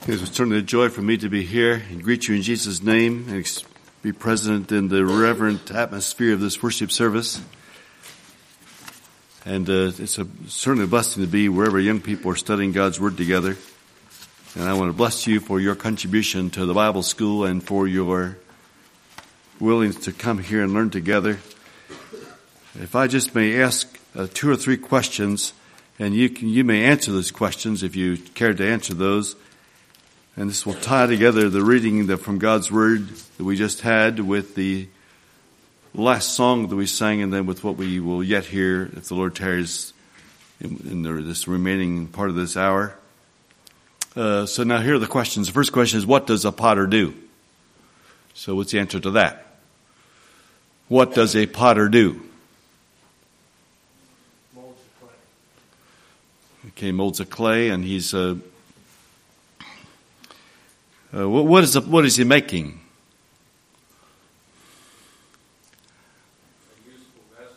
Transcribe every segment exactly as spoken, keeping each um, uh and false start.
It was certainly a joy for me to be here and greet you in Jesus' name and be present in the reverent atmosphere of this worship service. And uh, it's a, certainly a blessing to be wherever young people are studying God's Word together. And I want to bless you for your contribution to the Bible school and for your willingness to come here and learn together. If I just may ask uh, two or three questions, and you can, you may answer those questions if you care to answer those. And this will tie together the reading from God's Word that we just had with the last song that we sang, and then with what we will yet hear if the Lord tarries in, in the, this remaining part of this hour. Uh, so now here are the questions. The first question is, what does a potter do? So what's the answer to that? What does a potter do? Molds the clay. Okay, molds a clay, and he's... Uh, Uh, what, what is the, what is he making? A useful vessel.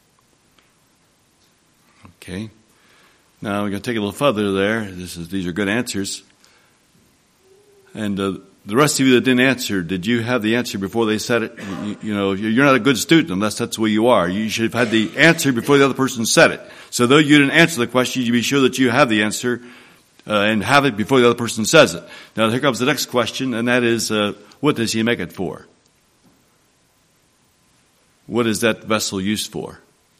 Okay. Now we're going to take it a little further there. This is these are good answers. And uh, the rest of you that didn't answer, did you have the answer before they said it? You, you know, you're not a good student unless that's the way you are. You should have had the answer before the other person said it. So though you didn't answer the question, you be sure that you have the answer. Uh, and have it before the other person says it. Now here comes the next question, and that is, uh, what does he make it for? What is that vessel used for?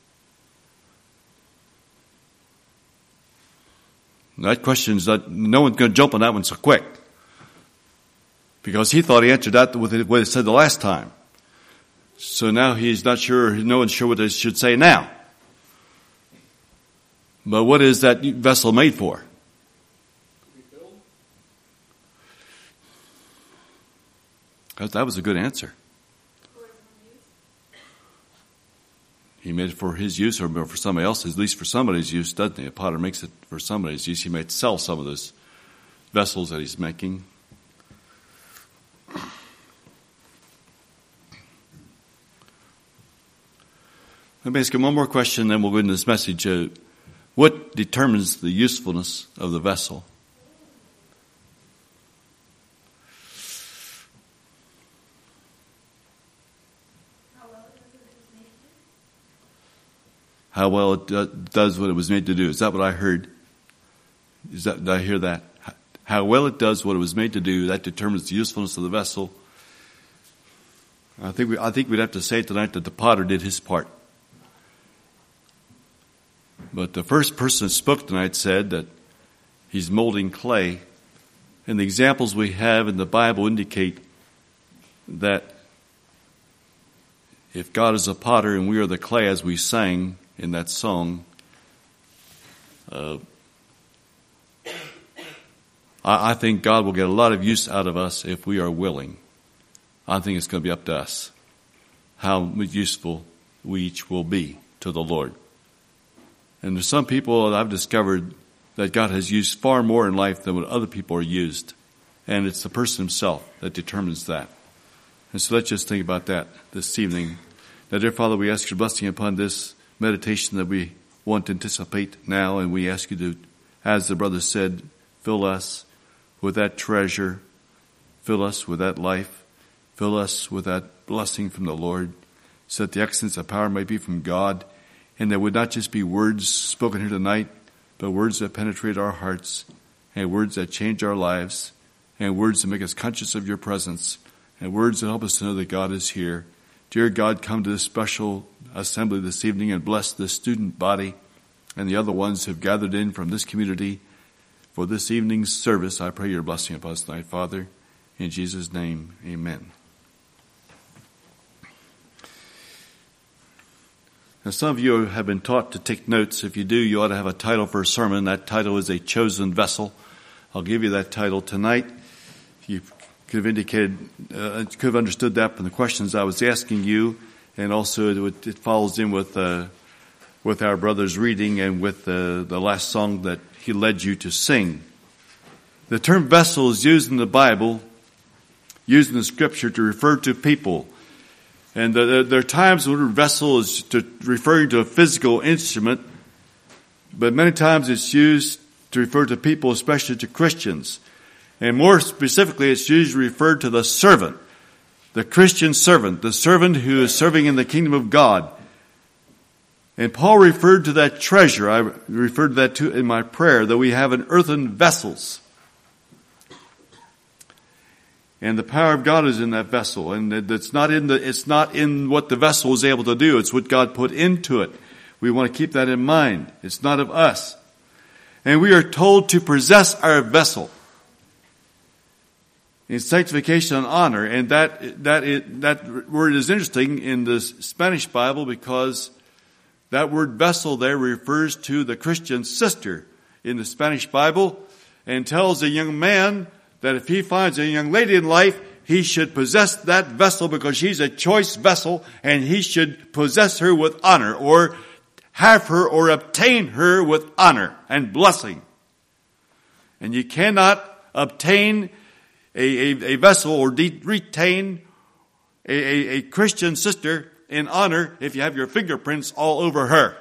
That question is not, no one's going to jump on that one so quick. Because he thought he answered that with what he said the last time. So now he's not sure, no one's sure what they should say now. But what is that vessel made for? That was a good answer. He made it for his use or for somebody else's, at least for somebody's use, doesn't he? A potter makes it for somebody's use. He might sell some of those vessels that he's making. Let me ask you one more question, then we'll go into this message. Uh, what determines the usefulness of the vessel? How well it do, does what it was made to do. Is that what I heard? Is that, did I hear that? How well it does what it was made to do, that determines the usefulness of the vessel. I think we, I think we'd have to say tonight that the potter did his part. But the first person that spoke tonight said that he's molding clay. And the examples we have in the Bible indicate that if God is a potter and we are the clay, as we sang in that song, uh, I, I think God will get a lot of use out of us if we are willing. I think it's going to be up to us how useful we each will be to the Lord. And there's some people that I've discovered that God has used far more in life than what other people are used. And it's the person himself that determines that. And so let's just think about that this evening. Now, dear Father, we ask your blessing upon this meditation that we want to anticipate now, and we ask you to, as the brother said, fill us with that treasure, fill us with that life, fill us with that blessing from the Lord, so that the excellence of power may be from God, and there would not just be words spoken here tonight, but words that penetrate our hearts, and words that change our lives, and words that make us conscious of your presence, and words that help us to know that God is here. Dear God, come to this special assembly this evening and bless this student body and the other ones who have gathered in from this community for this evening's service. I pray your blessing upon us tonight, Father. In Jesus' name, amen. Now, some of you have been taught to take notes. If you do, you ought to have a title for a sermon. That title is A Chosen Vessel. I'll give you that title tonight. You could have indicated, uh, could have understood that from the questions I was asking you, and also it, it follows in with uh, with our brother's reading and with uh, the last song that he led you to sing. The term vessel is used in the Bible, used in the Scripture to refer to people. And the, there are times when a vessel is to, referring to a physical instrument, but many times it's used to refer to people, especially to Christians. And more specifically, it's usually referred to the servant, the Christian servant, the servant who is serving in the kingdom of God. And Paul referred to that treasure. I referred to that to in my prayer, that we have in earthen vessels. And the power of God is in that vessel. And it's not in the, it's not in what the vessel is able to do. It's what God put into it. We want to keep that in mind. It's not of us. And we are told to possess our vessel in sanctification and honor. And that, that, it, that word is interesting in the Spanish Bible, because that word vessel there refers to the Christian sister in the Spanish Bible, and tells a young man that if he finds a young lady in life, he should possess that vessel because she's a choice vessel, and he should possess her with honor, or have her or obtain her with honor and blessing. And you cannot obtain a, a, a vessel or de- retain a, a, a Christian sister in honor if you have your fingerprints all over her.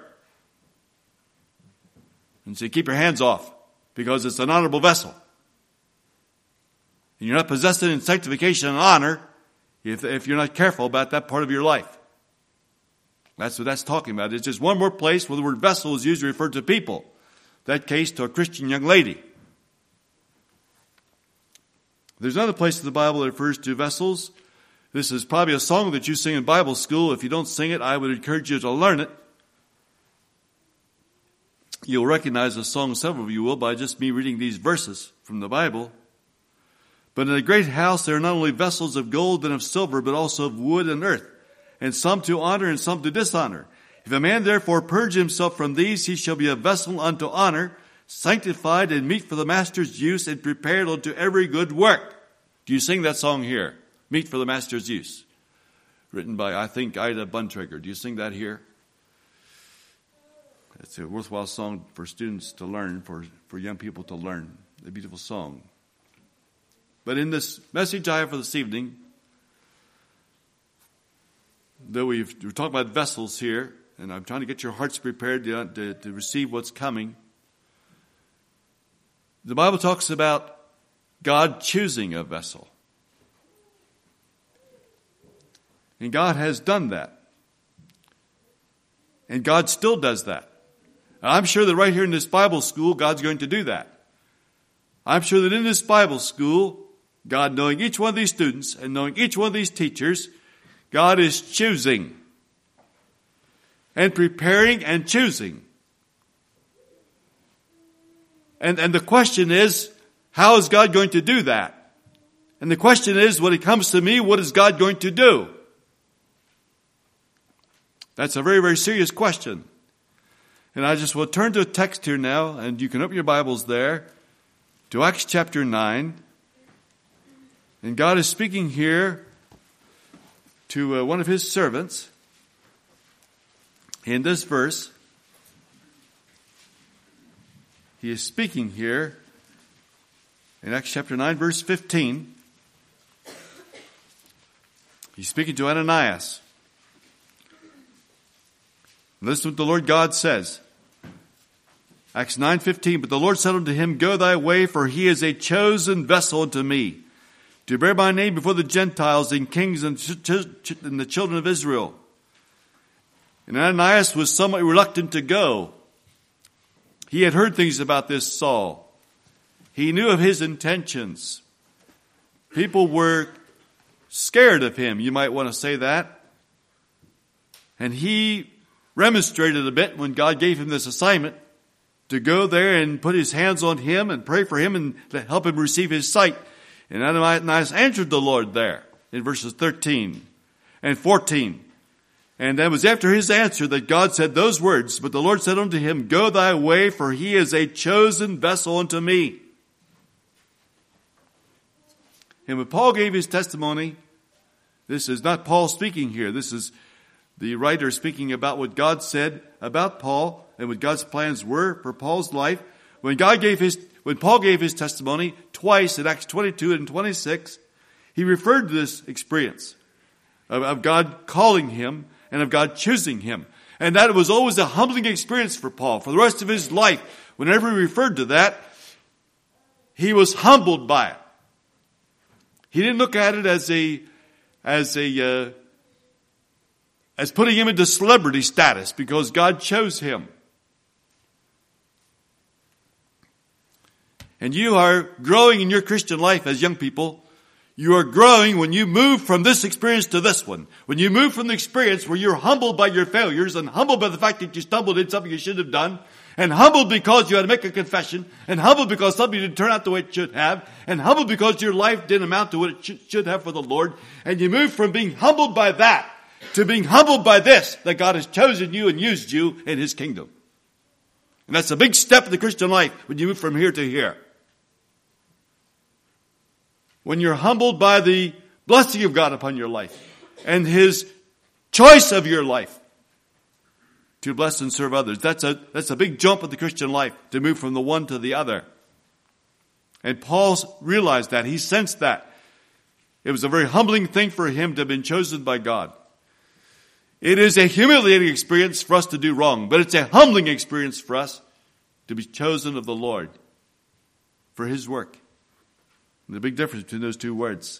And so you keep your hands off, because it's an honorable vessel. And you're not possessed in sanctification and honor if, if you're not careful about that part of your life. That's what that's talking about. It's just one more place where the word vessel is usually referred to people. That case, to a Christian young lady. There's another place in the Bible that refers to vessels. This is probably a song that you sing in Bible school. If you don't sing it, I would encourage you to learn it. You'll recognize the song, several of you will, by just me reading these verses from the Bible. But in a great house there are not only vessels of gold and of silver, but also of wood and earth, and some to honor and some to dishonor. If a man therefore purge himself from these, he shall be a vessel unto honor, sanctified and meet for the master's use, and prepared unto every good work. Do you sing that song here? Meet for the master's use. Written by, I think, Ida Buntrager. Do you sing that here? It's a worthwhile song for students to learn, for, for young people to learn. A beautiful song. But in this message I have for this evening, though we've, we're talking about vessels here, and I'm trying to get your hearts prepared to, to, to receive what's coming. The Bible talks about God choosing a vessel. And God has done that. And God still does that. And I'm sure that right here in this Bible school, God's going to do that. I'm sure that in this Bible school, God, knowing each one of these students and knowing each one of these teachers, God is choosing and preparing and choosing. And, and the question is, how is God going to do that? And the question is, when it comes to me, what is God going to do? That's a very, very serious question. And I just will turn to a text here now, and you can open your Bibles there to Acts chapter nine. And God is speaking here to uh, one of his servants in this verse. He is speaking here in Acts chapter nine, verse fifteen. He's speaking to Ananias. Listen to what the Lord God says. Acts nine fifteen, but the Lord said unto him, Go thy way, for he is a chosen vessel unto me, to bear my name before the Gentiles and kings and, ch- ch- and the children of Israel. And Ananias was somewhat reluctant to go. He had heard things about this Saul. He knew of his intentions. People were scared of him, you might want to say that. And he remonstrated a bit when God gave him this assignment to go there and put his hands on him and pray for him and help him receive his sight. And Ananias answered the Lord there in verses thirteen and fourteen. And that was after his answer that God said those words, but the Lord said unto him, Go thy way, for he is a chosen vessel unto me. And when Paul gave his testimony, this is not Paul speaking here. This is the writer speaking about what God said about Paul and what God's plans were for Paul's life. When God gave his, when Paul gave his testimony twice in Acts twenty-two and twenty-six, he referred to this experience of, of God calling him and of God choosing him. And that was always a humbling experience for Paul. For the rest of his life, whenever he referred to that, he was humbled by it. He didn't look at it as a, as a, uh, as putting him into celebrity status because God chose him. And you are growing in your Christian life as young people. You are growing when you move from this experience to this one. When you move from the experience where you're humbled by your failures and humbled by the fact that you stumbled in something you shouldn't have done, and humbled because you had to make a confession, and humbled because something didn't turn out the way it should have, and humbled because your life didn't amount to what it should, should have for the Lord, and you move from being humbled by that to being humbled by this, that God has chosen you and used you in His kingdom. And that's a big step in the Christian life when you move from here to here. When you're humbled by the blessing of God upon your life and His choice of your life to bless and serve others. That's a, that's a big jump in the Christian life, to move from the one to the other. And Paul realized that. He sensed that. It was a very humbling thing for him to have been chosen by God. It is a humiliating experience for us to do wrong, but it's a humbling experience for us to be chosen of the Lord for His work. And the big difference between those two words.